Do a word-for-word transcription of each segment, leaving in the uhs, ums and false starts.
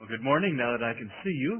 Well, good morning now that I can see you.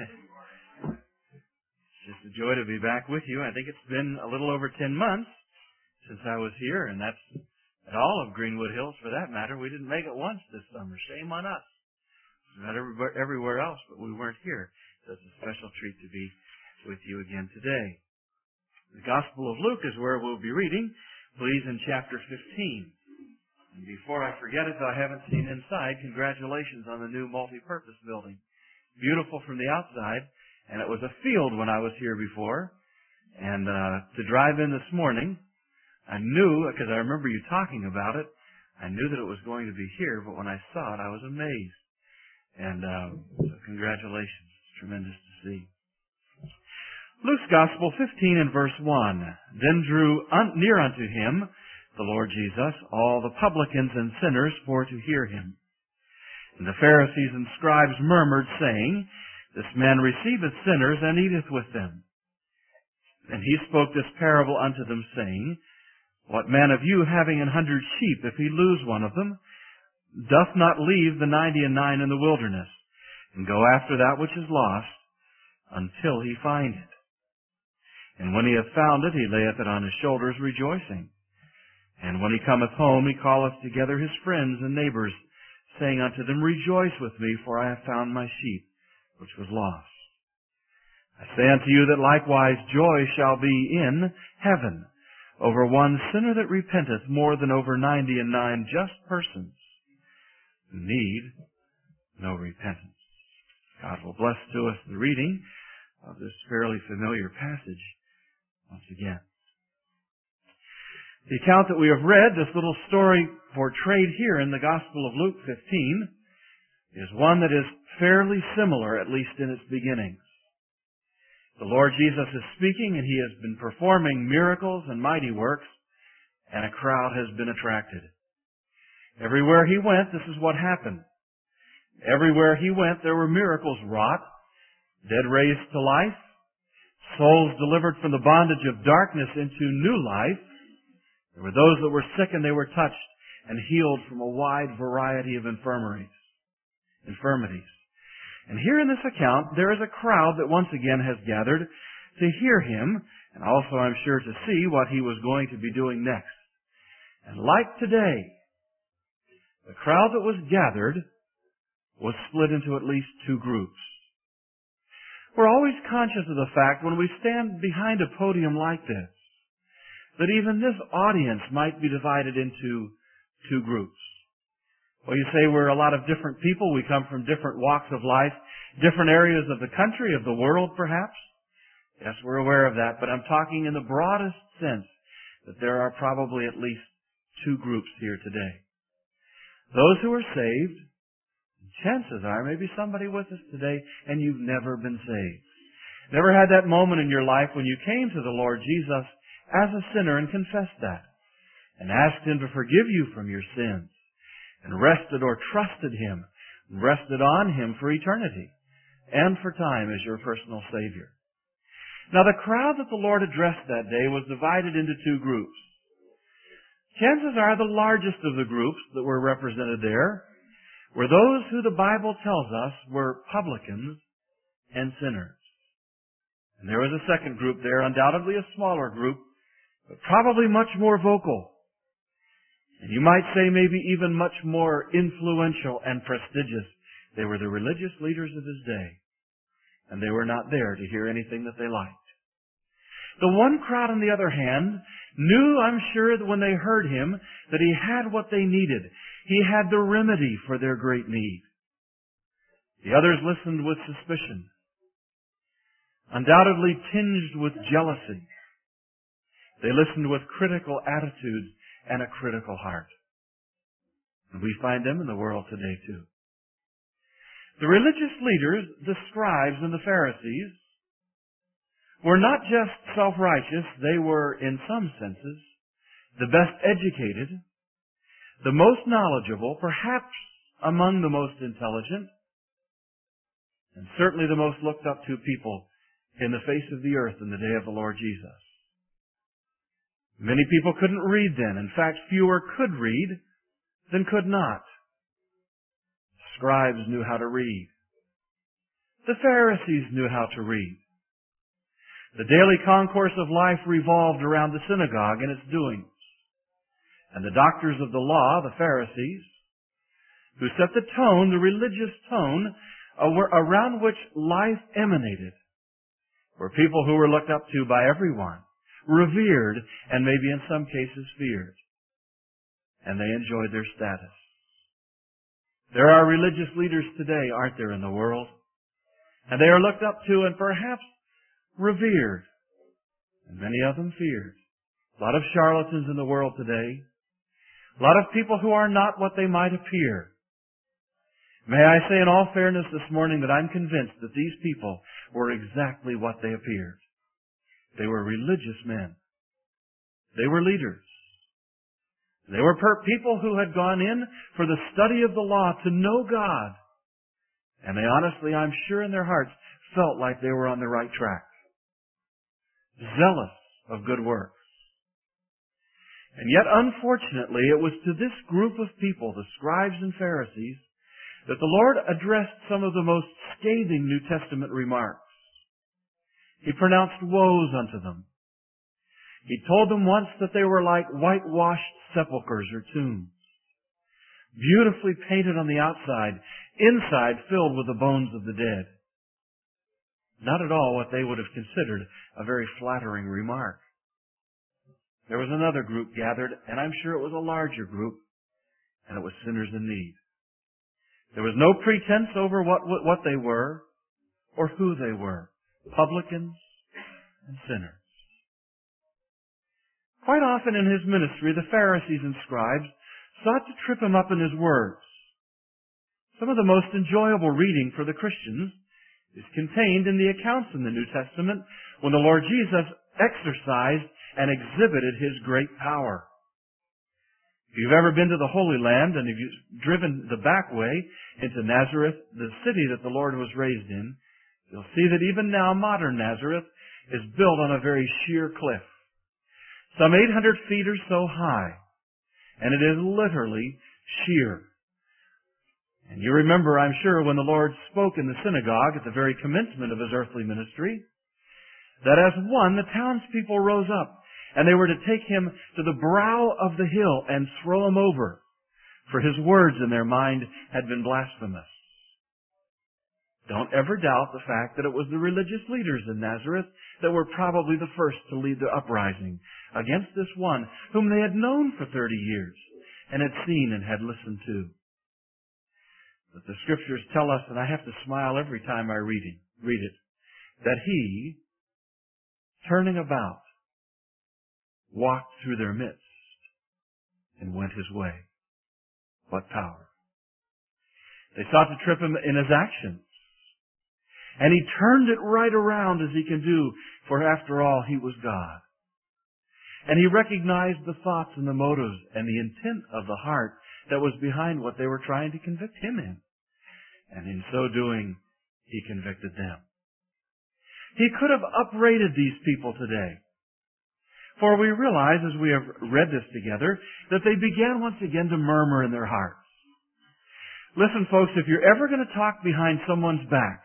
It's just a joy to be back with you. I think it's been a little over ten months since I was here, and that's at all of Greenwood Hills for that matter. We didn't make it once this summer. Shame on us. Not everywhere, everywhere else, but we weren't here. So it's a special treat to be with you again today. The Gospel of Luke is where we'll be reading, please, in chapter fifteen. And before I forget it, though I haven't seen inside, congratulations on the new multi-purpose building. Beautiful from the outside, and it was a field when I was here before. And uh, to drive in this morning, I knew, because I remember you talking about it, I knew that it was going to be here, but when I saw it, I was amazed. And uh, so congratulations. It's tremendous to see. Luke's Gospel fifteen and verse one. Then drew un- near unto him the Lord Jesus, all the publicans and sinners, for to hear him. And the Pharisees and scribes murmured, saying, This man receiveth sinners, and eateth with them. And he spoke this parable unto them, saying, What man of you, having an hundred sheep, if he lose one of them, doth not leave the ninety and nine in the wilderness, and go after that which is lost, until he find it? And when he hath found it, he layeth it on his shoulders, rejoicing. And when he cometh home, he calleth together his friends and neighbors, saying unto them, Rejoice with me, for I have found my sheep, which was lost. I say unto you that likewise joy shall be in heaven over one sinner that repenteth, more than over ninety and nine just persons who need no repentance. God will bless to us the reading of this fairly familiar passage once again. The account that we have read, this little story portrayed here in the Gospel of Luke fifteen, is one that is fairly similar, at least in its beginnings. The Lord Jesus is speaking, and He has been performing miracles and mighty works, and a crowd has been attracted. Everywhere He went, this is what happened. Everywhere He went, there were miracles wrought, dead raised to life, souls delivered from the bondage of darkness into new life. There were those that were sick and they were touched and healed from a wide variety of infirmaries. infirmities. And here in this account, there is a crowd that once again has gathered to hear Him, and also, I'm sure, to see what He was going to be doing next. And like today, the crowd that was gathered was split into at least two groups. We're always conscious of the fact when we stand behind a podium like this, that even this audience might be divided into two groups. Well, you say we're a lot of different people. We come from different walks of life, different areas of the country, of the world, perhaps. Yes, we're aware of that, but I'm talking in the broadest sense that there are probably at least two groups here today. Those who are saved, chances are maybe somebody with us today and you've never been saved. Never had that moment in your life when you came to the Lord Jesus as a sinner and confessed that, and asked Him to forgive you from your sins, and rested or trusted Him, rested on Him for eternity, and for time as your personal Savior. Now the crowd that the Lord addressed that day was divided into two groups. Chances are the largest of the groups that were represented there were those who the Bible tells us were publicans and sinners. And there was a second group there, undoubtedly a smaller group, but probably much more vocal. And you might say maybe even much more influential and prestigious. They were the religious leaders of His day. And they were not there to hear anything that they liked. The one crowd, on the other hand, knew, I'm sure, that when they heard Him, that He had what they needed. He had the remedy for their great need. The others listened with suspicion, undoubtedly tinged with jealousy. They listened with critical attitudes and a critical heart. And we find them in the world today too. The religious leaders, the scribes and the Pharisees, were not just self-righteous, they were, in some senses, the best educated, the most knowledgeable, perhaps among the most intelligent, and certainly the most looked up to people in the face of the earth in the day of the Lord Jesus. Many people couldn't read then. In fact, fewer could read than could not. Scribes knew how to read. The Pharisees knew how to read. The daily concourse of life revolved around the synagogue and its doings. And the doctors of the law, the Pharisees, who set the tone, the religious tone, around which life emanated, were people who were looked up to by everyone, revered, and maybe in some cases feared. And they enjoyed their status. There are religious leaders today, aren't there, in the world? And they are looked up to and perhaps revered. And many of them feared. A lot of charlatans in the world today. A lot of people who are not what they might appear. May I say in all fairness this morning that I'm convinced that these people were exactly what they appeared. They were religious men. They were leaders. They were per- people who had gone in for the study of the law to know God. And they honestly, I'm sure in their hearts, felt like they were on the right track. Zealous of good works. And yet, unfortunately, it was to this group of people, the scribes and Pharisees, that the Lord addressed some of the most scathing New Testament remarks. He pronounced woes unto them. He told them once that they were like whitewashed sepulchres or tombs, beautifully painted on the outside, inside filled with the bones of the dead. Not at all what they would have considered a very flattering remark. There was another group gathered, and I'm sure it was a larger group, and it was sinners in need. There was no pretense over what, what, what they were or who they were. Publicans and sinners. Quite often in his ministry, the Pharisees and scribes sought to trip him up in his words. Some of the most enjoyable reading for the Christians is contained in the accounts in the New Testament when the Lord Jesus exercised and exhibited His great power. If you've ever been to the Holy Land and if you've driven the back way into Nazareth, the city that the Lord was raised in, you'll see that even now modern Nazareth is built on a very sheer cliff. Some eight hundred feet or so high. And it is literally sheer. And you remember, I'm sure, when the Lord spoke in the synagogue at the very commencement of His earthly ministry, that as one, the townspeople rose up, and they were to take Him to the brow of the hill and throw Him over, for His words in their mind had been blasphemous. Don't ever doubt the fact that it was the religious leaders in Nazareth that were probably the first to lead the uprising against this one whom they had known for thirty years and had seen and had listened to. But the Scriptures tell us, and I have to smile every time I read it, read it, that He, turning about, walked through their midst and went His way. What power. They sought to trip Him in His actions. And He turned it right around as He can do, for after all, He was God. And He recognized the thoughts and the motives and the intent of the heart that was behind what they were trying to convict Him in. And in so doing, He convicted them. He could have upbraided these people today. For we realize, as we have read this together, that they began once again to murmur in their hearts. Listen, folks, if you're ever going to talk behind someone's back,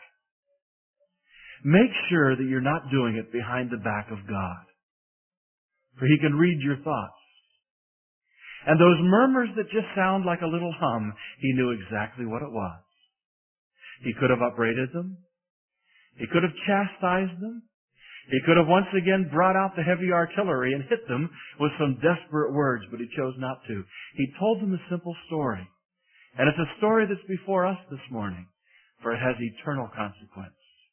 make sure that you're not doing it behind the back of God. For He can read your thoughts. And those murmurs that just sound like a little hum, He knew exactly what it was. He could have upbraided them. He could have chastised them. He could have once again brought out the heavy artillery and hit them with some desperate words, but He chose not to. He told them a simple story. And it's a story that's before us this morning, for it has eternal consequence.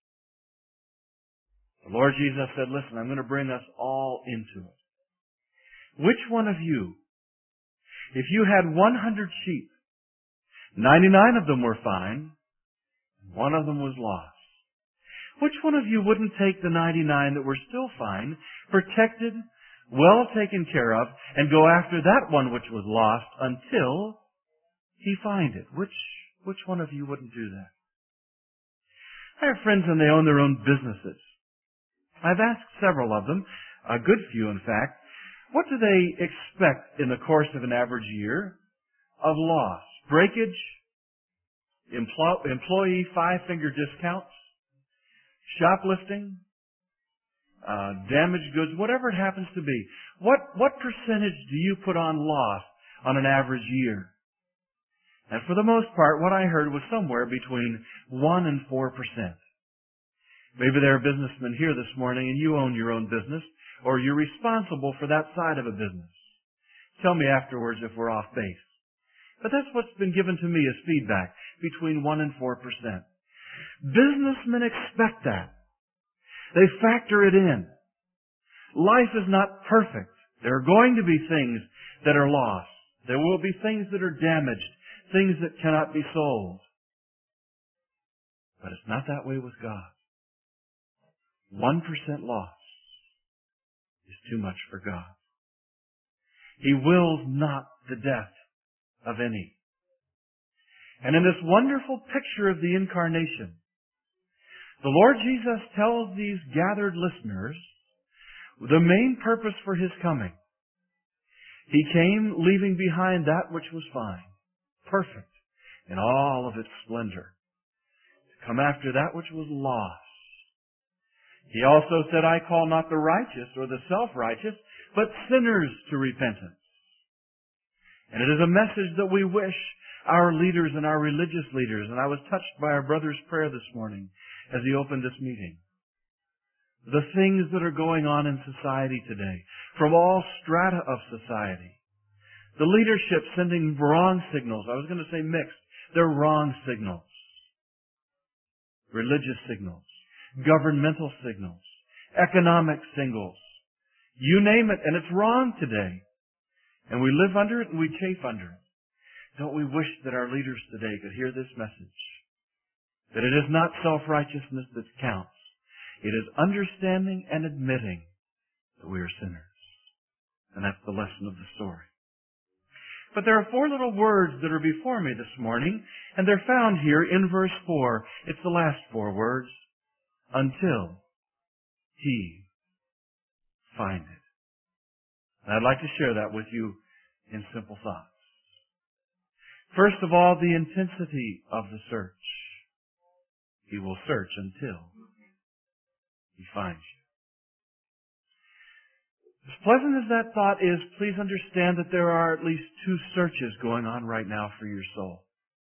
The Lord Jesus said, listen, I'm going to bring us all into it. Which one of you, if you had one hundred sheep, ninety-nine of them were fine, one of them was lost, which one of you wouldn't take the ninety-nine that were still fine, protected, well taken care of, and go after that one which was lost until he find it? Which, which one of you wouldn't do that? I have friends and they own their own businesses. I've asked several of them, a good few in fact, what do they expect in the course of an average year of loss? Breakage? Empl- employee five-finger discounts? shoplifting, uh, damaged goods, whatever it happens to be. What, what percentage do you put on loss on an average year? And for the most part, what I heard was somewhere between one and four percent. Maybe there are businessmen here this morning and you own your own business, or you're responsible for that side of a business. Tell me afterwards if we're off base. But that's what's been given to me as feedback, between one and four percent. Businessmen expect that. They factor it in. Life is not perfect. There are going to be things that are lost. There will be things that are damaged, things that cannot be sold. But it's not that way with God. One percent loss is too much for God. He wills not the death of any. And in this wonderful picture of the incarnation, the Lord Jesus tells these gathered listeners the main purpose for His coming. He came leaving behind that which was fine, perfect in all of its splendor, to come after that which was lost. He also said, I call not the righteous or the self-righteous, but sinners to repentance. And it is a message that we wish our leaders and our religious leaders, and I was touched by our brother's prayer this morning as he opened this meeting. The things that are going on in society today, from all strata of society. The leadership sending wrong signals. I was going to say mixed. They're wrong signals. Religious signals. Governmental signals. Economic signals. You name it, and it's wrong today. And we live under it and we chafe under it. Don't we wish that our leaders today could hear this message? That it is not self-righteousness that counts. It is understanding and admitting that we are sinners. And that's the lesson of the story. But there are four little words that are before me this morning, and they're found here in verse four. It's the last four words. Until He find it. And I'd like to share that with you in simple thoughts. First of all, the intensity of the search. He will search until He finds you. As pleasant as that thought is, please understand that there are at least two searches going on right now for your soul.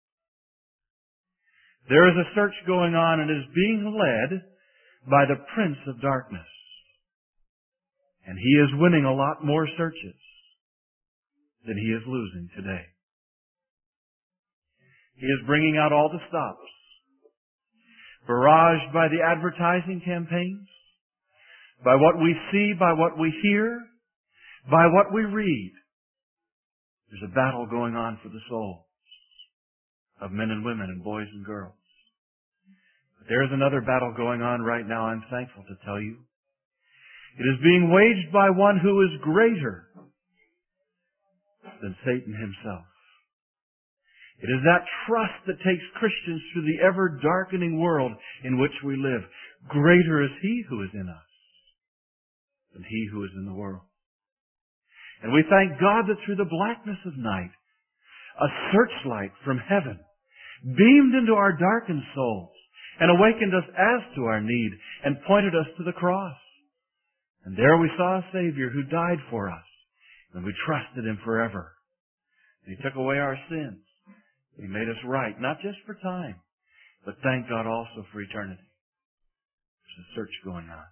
There is a search going on and is being led by the Prince of Darkness. And he is winning a lot more searches than he is losing today. He is bringing out all the stops. Barraged by the advertising campaigns, by what we see, by what we hear, by what we read. There's a battle going on for the souls of men and women and boys and girls. But there's another battle going on right now, I'm thankful to tell you. It is being waged by one who is greater than Satan himself. It is that trust that takes Christians through the ever-darkening world in which we live. Greater is He who is in us than he who is in the world. And we thank God that through the blackness of night, a searchlight from heaven beamed into our darkened souls and awakened us as to our need and pointed us to the cross. And there we saw a Savior who died for us, and we trusted Him forever. And He took away our sins. He made us right, not just for time, but thank God also for eternity. There's a search going on.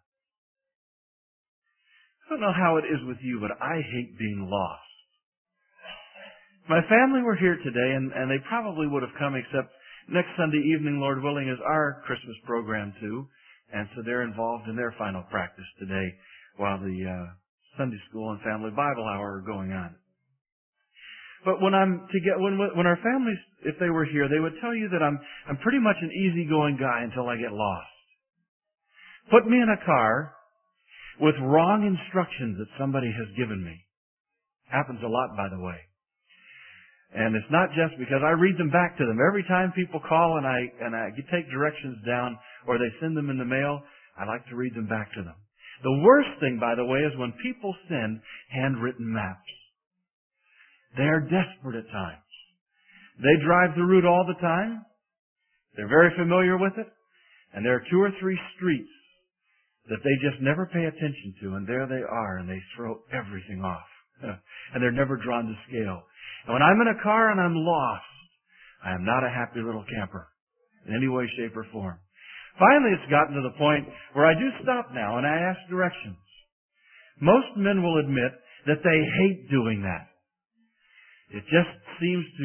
I don't know how it is with you, but I hate being lost. My family were here today, and, and they probably would have come, except next Sunday evening, Lord willing, is our Christmas program too. And so they're involved in their final practice today while the uh, Sunday school and family Bible hour are going on. But when I'm to get when when our families, if they were here, they would tell you that I'm I'm pretty much an easygoing guy until I get lost. Put me in a car with wrong instructions that somebody has given me. Happens a lot, by the way. And it's not just because I read them back to them. Every time people call and I and I take directions down or they send them in the mail, I like to read them back to them. The worst thing, by the way, is when people send handwritten maps. They are desperate at times. They drive the route all the time. They're very familiar with it. And there are two or three streets that they just never pay attention to, and there they are, and they throw everything off. And they're never drawn to scale. And when I'm in a car and I'm lost, I am not a happy little camper in any way, shape, or form. Finally, it's gotten to the point where I do stop now and I ask directions. Most men will admit that they hate doing that. It just seems to,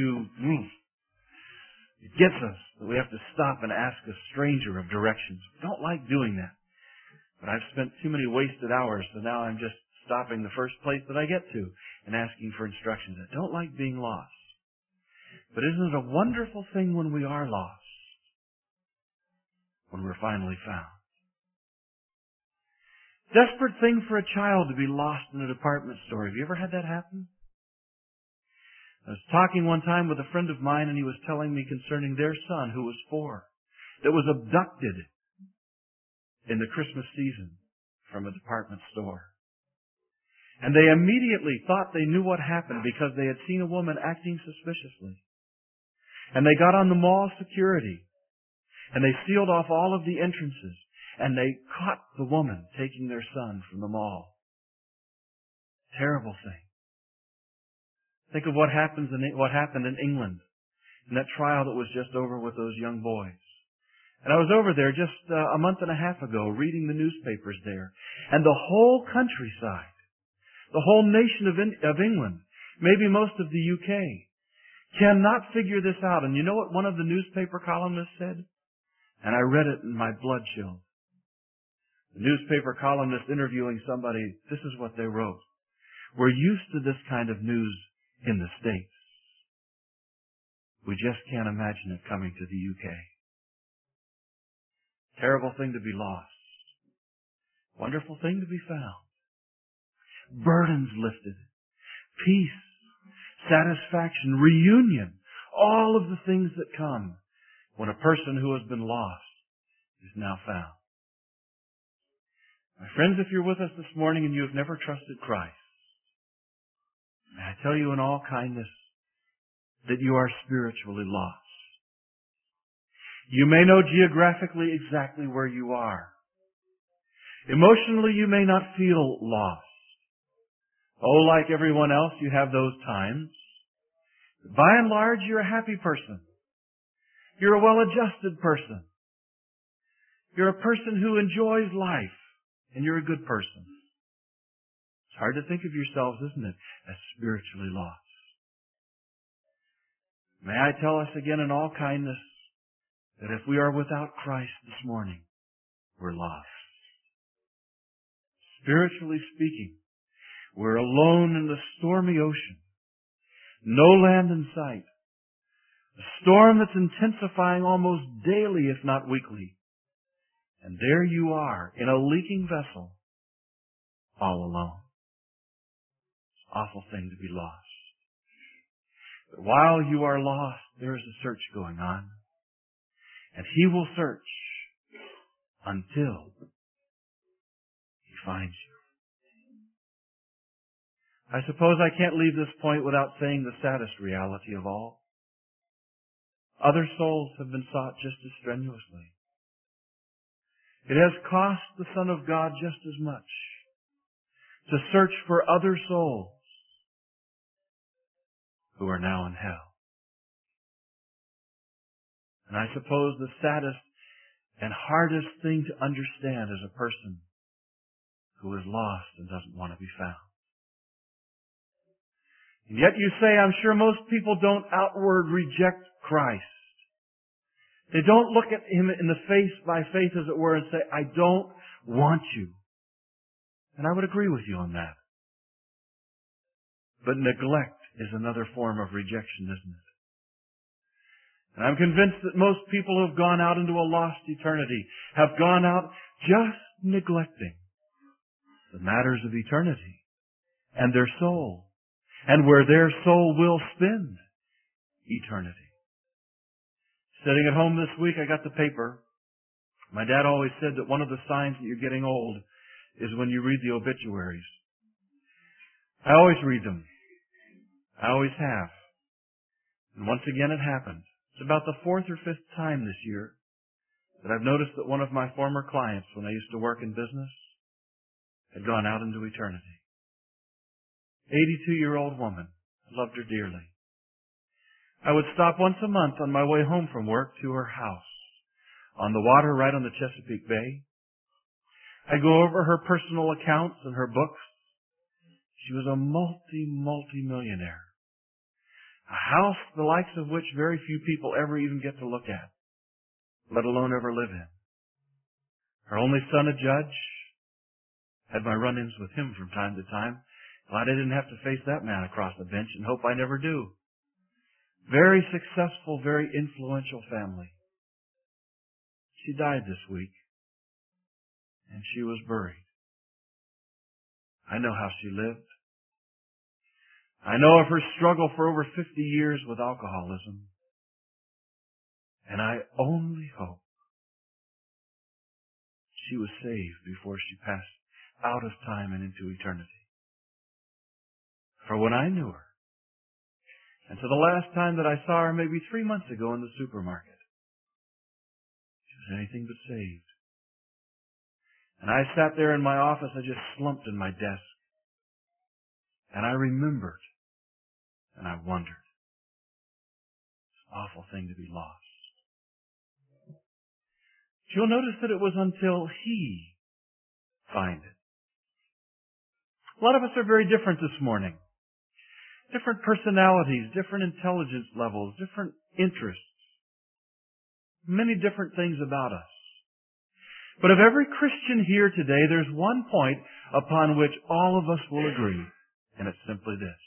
it gets us that we have to stop and ask a stranger of directions. We don't like doing that. But I've spent too many wasted hours, so now I'm just stopping the first place that I get to and asking for instructions. I don't like being lost. But isn't it a wonderful thing when we are lost? When we're finally found. Desperate thing for a child to be lost in a department store. Have you ever had that happen? I was talking one time with a friend of mine, and he was telling me concerning their son, who was four, that was abducted in the Christmas season from a department store. And they immediately thought they knew what happened because they had seen a woman acting suspiciously. And they got on the mall security, and they sealed off all of the entrances, and they caught the woman taking their son from the mall. Terrible thing. Think of what happens in what happened in England in that trial that was just over with those young boys. And I was over there just uh, a month and a half ago reading the newspapers there. And the whole countryside, the whole nation of, in, of England, maybe most of the U K, cannot figure this out. And you know what one of the newspaper columnists said? And I read it and my blood chilled. The newspaper columnist interviewing somebody, this is what they wrote. We're used to this kind of news in the States. We just can't imagine it coming to the U K. Terrible thing to be lost. Wonderful thing to be found. Burdens lifted. Peace. Satisfaction. Reunion. All of the things that come when a person who has been lost is now found. My friends, if you're with us this morning and you have never trusted Christ, may I tell you in all kindness that you are spiritually lost. You may know geographically exactly where you are. Emotionally, you may not feel lost. Oh, like everyone else, you have those times. By and large, you're a happy person. You're a well-adjusted person. You're a person who enjoys life, and you're a good person. It's hard to think of yourselves, isn't it, as spiritually lost. May I tell us again in all kindness that if we are without Christ this morning, we're lost. Spiritually speaking, we're alone in the stormy ocean. No land in sight. A storm that's intensifying almost daily, if not weekly. And there you are, in a leaking vessel, all alone. It's an awful thing to be lost. But while you are lost, there is a search going on. And He will search until He finds you. I suppose I can't leave this point without saying the saddest reality of all. Other souls have been sought just as strenuously. It has cost the Son of God just as much to search for other souls who are now in hell. And I suppose the saddest and hardest thing to understand is a person who is lost and doesn't want to be found. And yet you say, I'm sure most people don't outward reject Christ. They don't look at Him in the face by faith, as it were, and say, I don't want you. And I would agree with you on that. But neglect is another form of rejection, isn't it? And I'm convinced that most people who have gone out into a lost eternity have gone out just neglecting the matters of eternity and their soul, and where their soul will spend eternity. Sitting at home this week, I got the paper. My dad always said that one of the signs that you're getting old is when you read the obituaries. I always read them. I always have. And once again it happened. It's about the fourth or fifth time this year that I've noticed that one of my former clients when I used to work in business had gone out into eternity. eighty-two-year-old woman. I loved her dearly. I would stop once a month on my way home from work to her house on the water right on the Chesapeake Bay. I'd go over her personal accounts and her books. She was a multi, multi-millionaire. A house the likes of which very few people ever even get to look at, let alone ever live in. Her only son, a judge, had my run-ins with him from time to time. Glad I didn't have to face that man across the bench and hope I never do. Very successful, very influential family. She died this week, and she was buried. I know how she lived. I know of her struggle for over fifty years with alcoholism. And I only hope she was saved before she passed out of time and into eternity. For when I knew her, and to the last time that I saw her maybe three months ago in the supermarket, she was anything but saved. And I sat there in my office, I just slumped in my desk. And I remembered, and I wondered. It's an awful thing to be lost. You'll notice that it was until He find it. A lot of us are very different this morning. Different personalities, different intelligence levels, different interests. Many different things about us. But of every Christian here today, there's one point upon which all of us will agree, and it's simply this.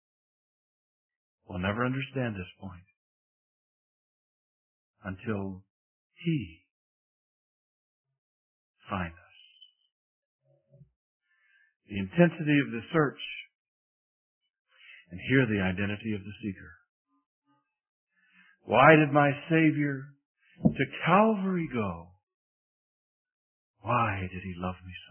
We'll never understand this point until He find us. The intensity of the search, and here the identity of the seeker. Why did my Savior to Calvary go? Why did He love me so?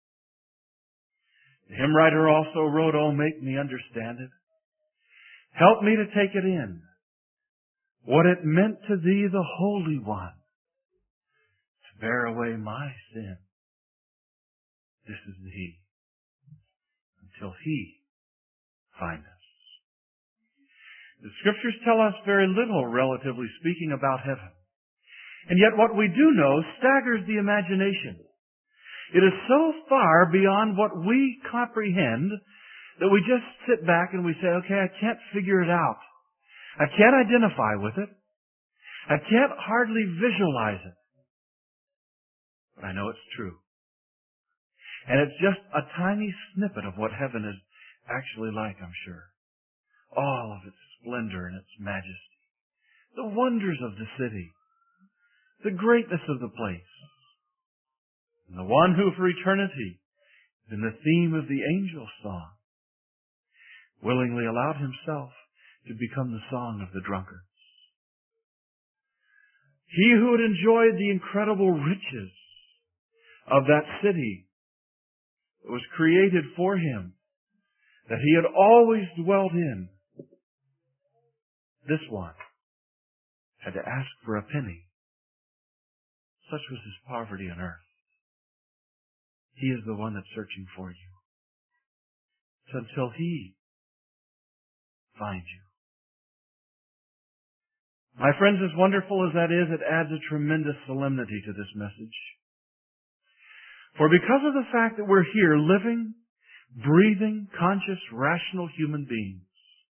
The hymn writer also wrote, "Oh, make me understand it. Help me to take it in. What it meant to Thee, the Holy One, to bear away my sin. This is the He. Until He find us." The Scriptures tell us very little, relatively speaking, about heaven. And yet what we do know staggers the imagination. It is so far beyond what we comprehend that we just sit back and we say, okay, I can't figure it out. I can't identify with it. I can't hardly visualize it. But I know it's true. And it's just a tiny snippet of what heaven is actually like, I'm sure. All of its splendor and its majesty. The wonders of the city. The greatness of the place. And the one who for eternity, in the theme of the angel song, willingly allowed himself to become the song of the drunkards. He who had enjoyed the incredible riches of that city that was created for him, that he had always dwelt in, this one had to ask for a penny. Such was his poverty on earth. He is the one that's searching for you. It's until He finds you. My friends, as wonderful as that is, it adds a tremendous solemnity to this message. For because of the fact that we're here living, breathing, conscious, rational human beings,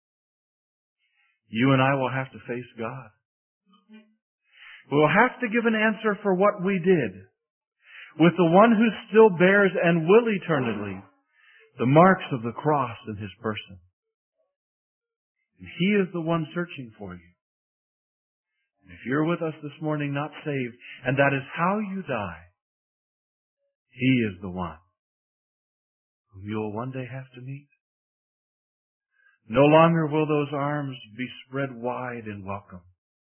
you and I will have to face God. We'll have to give an answer for what we did with the one who still bears and will eternally the marks of the cross in His person. And He is the one searching for you. And if you're with us this morning not saved, and that is how you die, He is the one whom you'll one day have to meet. No longer will those arms be spread wide in welcome.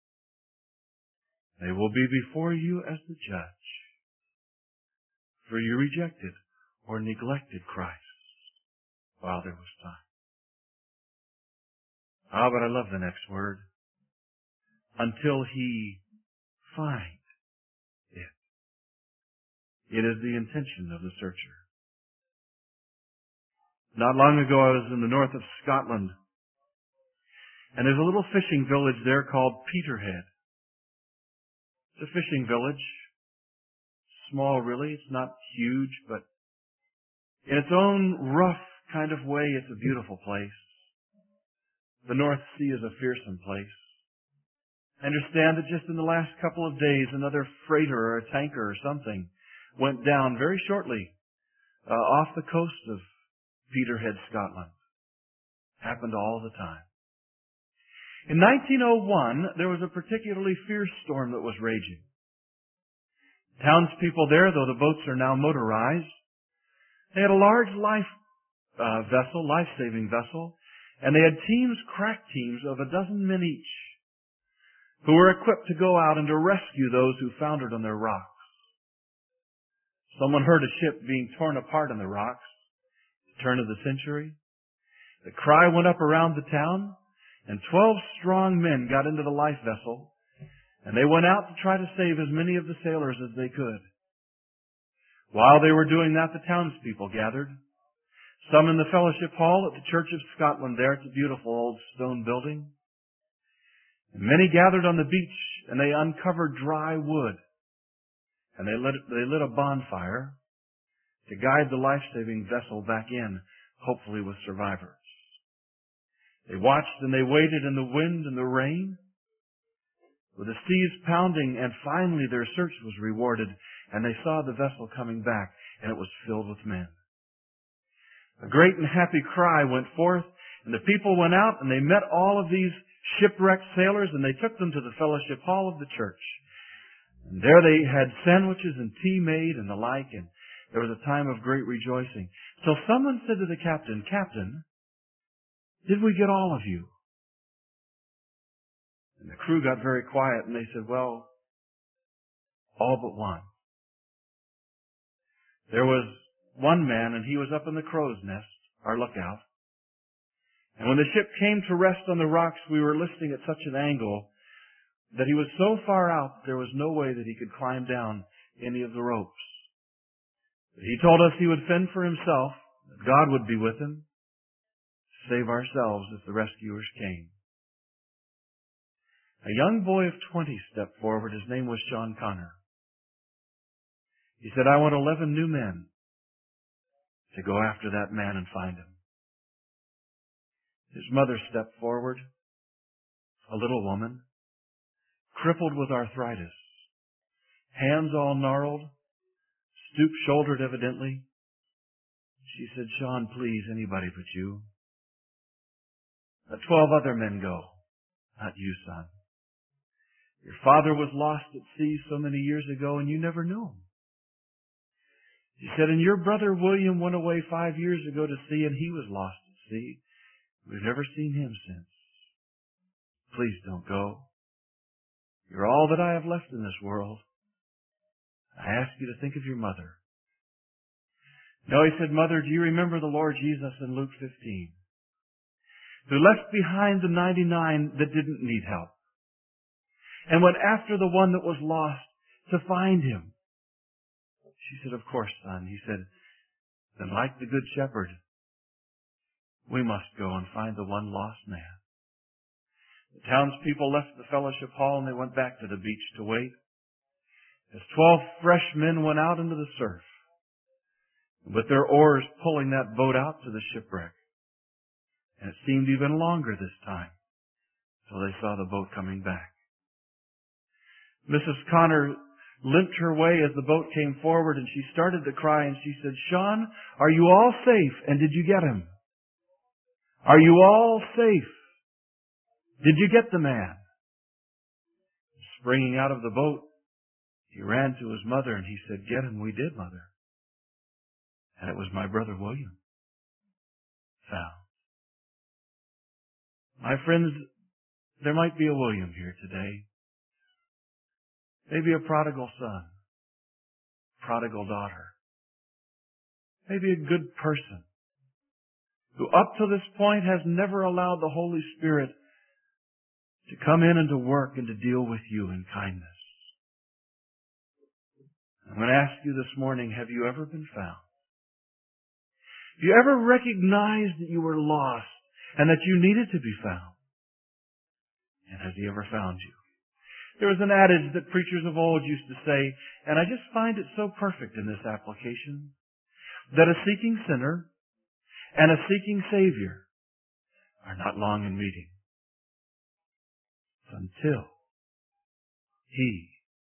They will be before you as the judge. For you rejected or neglected Christ while there was time. Ah, but I love the next word. Until He find. It is the intention of the searcher. Not long ago I was in the north of Scotland, and there's a little fishing village there called Peterhead. It's a fishing village. Small, really. It's not huge, but in its own rough kind of way, it's a beautiful place. The North Sea is a fearsome place. I understand that just in the last couple of days, another freighter or a tanker or something went down very shortly uh, off the coast of Peterhead, Scotland. Happened all the time. In nineteen oh one, there was a particularly fierce storm that was raging. Townspeople there, though the boats are now motorized, they had a large life uh, vessel, life-saving vessel, and they had teams, crack teams of a dozen men each, who were equipped to go out and to rescue those who foundered on their rocks. Someone heard a ship being torn apart on the rocks, the turn of the century. The cry went up around the town, and twelve strong men got into the life vessel, and they went out to try to save as many of the sailors as they could. While they were doing that, the townspeople gathered. Some in the fellowship hall at the Church of Scotland there. It's a beautiful old stone building. And many gathered on the beach, and they uncovered dry wood. And they lit, they lit a bonfire to guide the life-saving vessel back in, hopefully with survivors. They watched and they waited in the wind and the rain, with the seas pounding, and finally their search was rewarded, and they saw the vessel coming back, and it was filled with men. A great and happy cry went forth, and the people went out, and they met all of these shipwrecked sailors, and they took them to the fellowship hall of the church. And there they had sandwiches and tea made and the like, and there was a time of great rejoicing. So someone said to the captain, "Captain, did we get all of you?" And the crew got very quiet, and they said, "Well, all but one." There was one man, and he was up in the crow's nest, our lookout. And when the ship came to rest on the rocks, we were listening at such an angle that he was so far out there was no way that he could climb down any of the ropes. But he told us he would fend for himself, that God would be with him, to save ourselves if the rescuers came. A young boy of twenty stepped forward. His name was Sean Connor. He said, "I want eleven new men to go after that man and find him." His mother stepped forward, a little woman, crippled with arthritis, hands all gnarled, stoop-shouldered evidently. She said, "Sean, please, anybody but you. Let twelve other men go, not you, son. Your father was lost at sea so many years ago, and you never knew him." She said, "And your brother William went away five years ago to sea, and he was lost at sea. We've never seen him since. Please don't go. You're all that I have left in this world. I ask you to think of your mother." No, he said, "Mother, do you remember the Lord Jesus in Luke fifteen? Who left behind the ninety-nine that didn't need help, and went after the one that was lost to find him?" She said, "Of course, son." He said, "Then like the Good Shepherd, we must go and find the one lost man." The townspeople left the fellowship hall and they went back to the beach to wait, as twelve fresh men went out into the surf, with their oars pulling that boat out to the shipwreck. And it seemed even longer this time, till they saw the boat coming back. Missus Connor limped her way as the boat came forward, and she started to cry, and she said, "Sean, are you all safe? And did you get him? Are you all safe? Did you get the man?" Springing out of the boat, he ran to his mother, and he said, "Get him, we did, Mother. And it was my brother William found." My friends, there might be a William here today. Maybe a prodigal son, prodigal daughter. Maybe a good person who up to this point has never allowed the Holy Spirit to come in and to work and to deal with you in kindness. I'm going to ask you this morning, have you ever been found? Have you ever recognized that you were lost and that you needed to be found? And has He ever found you? There was an adage that preachers of old used to say, and I just find it so perfect in this application, that a seeking sinner and a seeking Savior are not long in meeting until He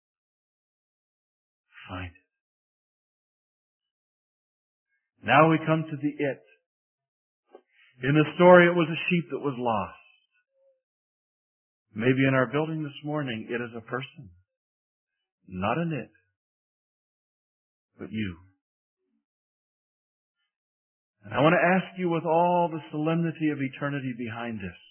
finds it. Now we come to the it. In the story, it was a sheep that was lost. Maybe in our building this morning, it is a person. Not an it, but you. And I want to ask you with all the solemnity of eternity behind us,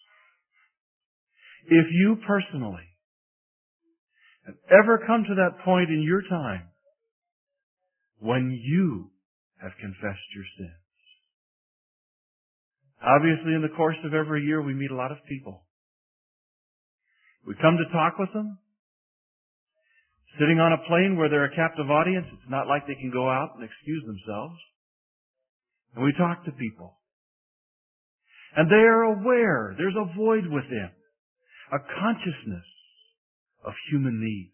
if you personally have ever come to that point in your time when you have confessed your sins. Obviously, in the course of every year, we meet a lot of people. We come to talk with them. Sitting on a plane where they're a captive audience, it's not like they can go out and excuse themselves. And we talk to people. And they are aware there's a void within, a consciousness of human need.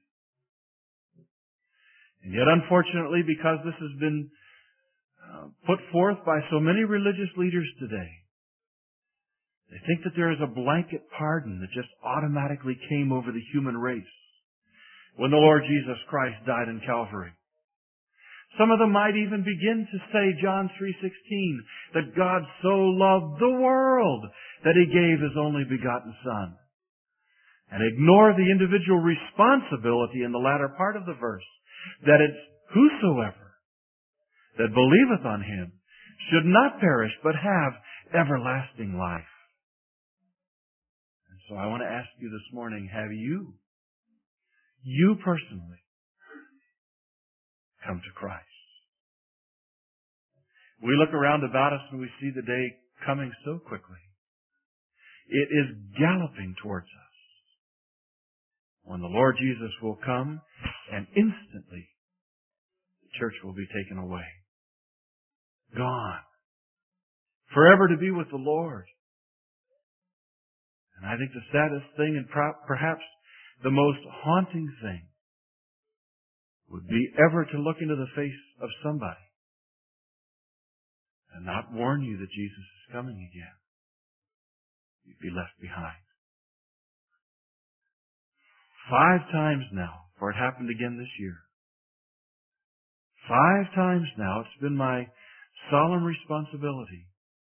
And yet, unfortunately, because this has been uh, put forth by so many religious leaders today, they think that there is a blanket pardon that just automatically came over the human race when the Lord Jesus Christ died in Calvary. Some of them might even begin to say, John three sixteen, that God so loved the world that He gave His only begotten Son, and ignore the individual responsibility in the latter part of the verse, that it's whosoever that believeth on Him should not perish but have everlasting life. And so I want to ask you this morning, have you, you personally, come to Christ? We look around about us and we see the day coming so quickly. It is galloping towards us when the Lord Jesus will come and instantly the church will be taken away. Gone. Forever to be with the Lord. And I think the saddest thing and perhaps the most haunting thing would be ever to look into the face of somebody and not warn you that Jesus is coming again. You'd be left behind. Five times now, for it happened again this year. Five times now, it's been my solemn responsibility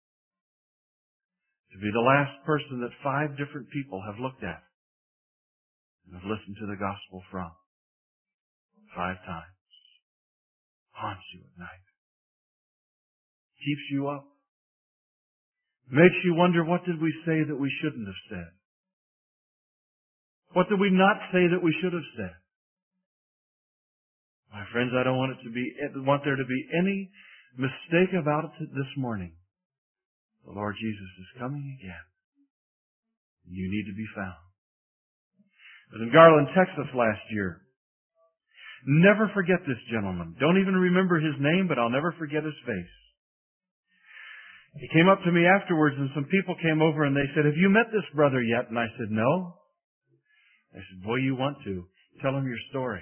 to be the last person that five different people have looked at and have listened to the gospel from. Five times. Haunts you at night. Keeps you up. Makes you wonder, what did we say that we shouldn't have said? What did we not say that we should have said? My friends, I don't want it to be, want there to be any mistake about it this morning. The Lord Jesus is coming again. You need to be found. I was in Garland, Texas last year. Never forget this gentleman. Don't even remember his name, but I'll never forget his face. He came up to me afterwards and some people came over and they said, have you met this brother yet? And I said, no. I said, boy, you want to. Tell him your story.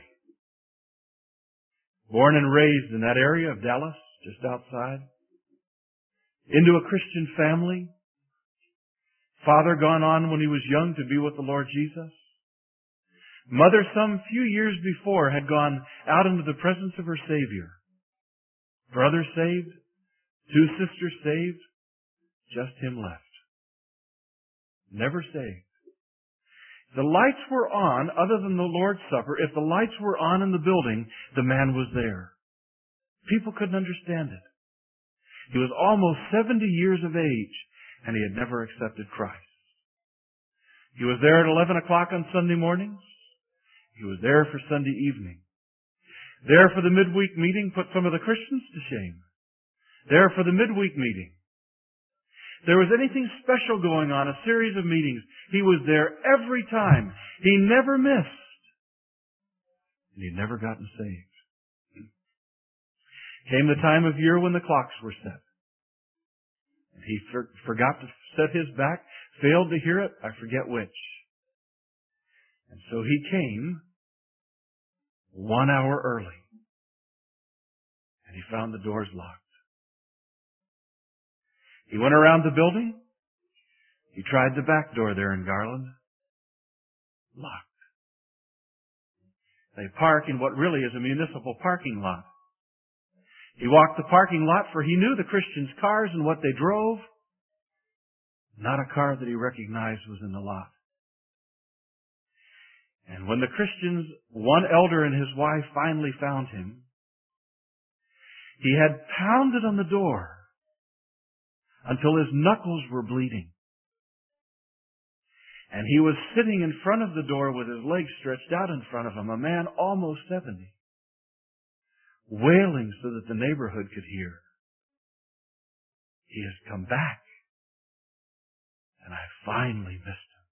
Born and raised in that area of Dallas, just outside. Into a Christian family. Father gone on when he was young to be with the Lord Jesus. Mother some few years before had gone out into the presence of her Savior. Brother saved. Two sisters saved. Just him left. Never saved. The lights were on, other than the Lord's Supper. If the lights were on in the building, the man was there. People couldn't understand it. He was almost seventy years of age, and he had never accepted Christ. He was there at eleven o'clock on Sunday mornings. He was there for Sunday evening. There for the midweek meeting, put some of the Christians to shame. There for the midweek meeting. There was anything special going on, a series of meetings, he was there every time. He never missed. And he'd never gotten saved. Came the time of year when the clocks were set. And he for, forgot to set his back, failed to hear it, I forget which. And so he came one hour early. And he found the doors locked. He went around the building. He tried the back door there in Garland. Locked. They park in what really is a municipal parking lot. He walked the parking lot, for he knew the Christians' cars and what they drove. Not a car that he recognized was in the lot. And when the Christians, one elder and his wife, finally found him, he had pounded on the door until his knuckles were bleeding. And he was sitting in front of the door with his legs stretched out in front of him, a man almost seventy, wailing so that the neighborhood could hear. He has come back, and I finally missed him.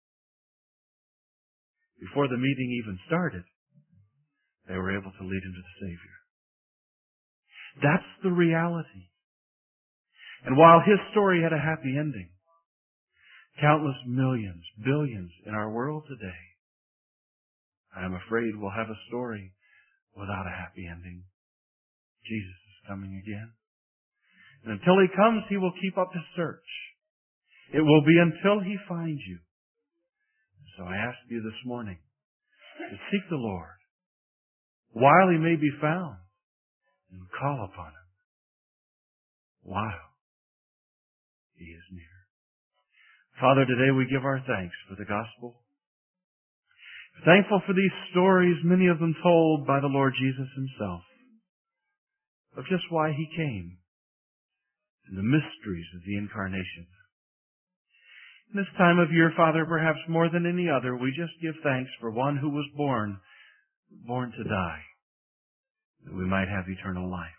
Before the meeting even started, they were able to lead him to the Savior. That's the reality. And while his story had a happy ending, countless millions, billions in our world today, I am afraid will have a story without a happy ending. Jesus is coming again. And until he comes, he will keep up his search. It will be until he finds you. So I ask you this morning to seek the Lord while he may be found and call upon him while he is near. Father, today we give our thanks for the gospel. Thankful for these stories, many of them told by the Lord Jesus himself, of just why he came and the mysteries of the incarnation. In this time of year, Father, perhaps more than any other, we just give thanks for one who was born, born to die, that we might have eternal life.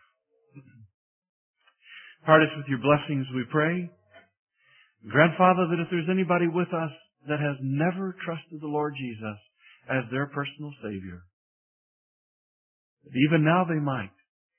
Part us with your blessings, we pray. Grant, Father, that if there's anybody with us that has never trusted the Lord Jesus as their personal Savior, that even now they might.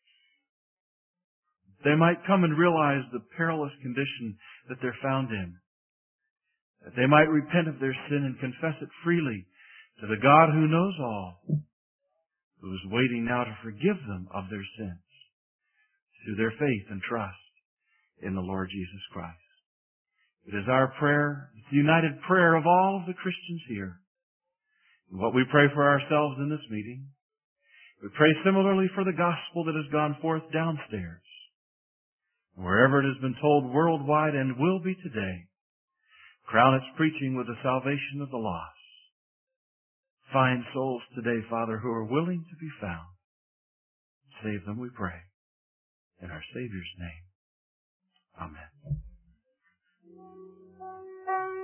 They might come and realize the perilous condition that they're found in. That they might repent of their sin and confess it freely to the God who knows all, who is waiting now to forgive them of their sins through their faith and trust in the Lord Jesus Christ. It is our prayer, it's the united prayer of all of the Christians here. And what we pray for ourselves in this meeting, we pray similarly for the gospel that has gone forth downstairs, wherever it has been told worldwide and will be today. Crown its preaching with the salvation of the lost. Find souls today, Father, who are willing to be found. Save them, we pray, in our Savior's name. Amen.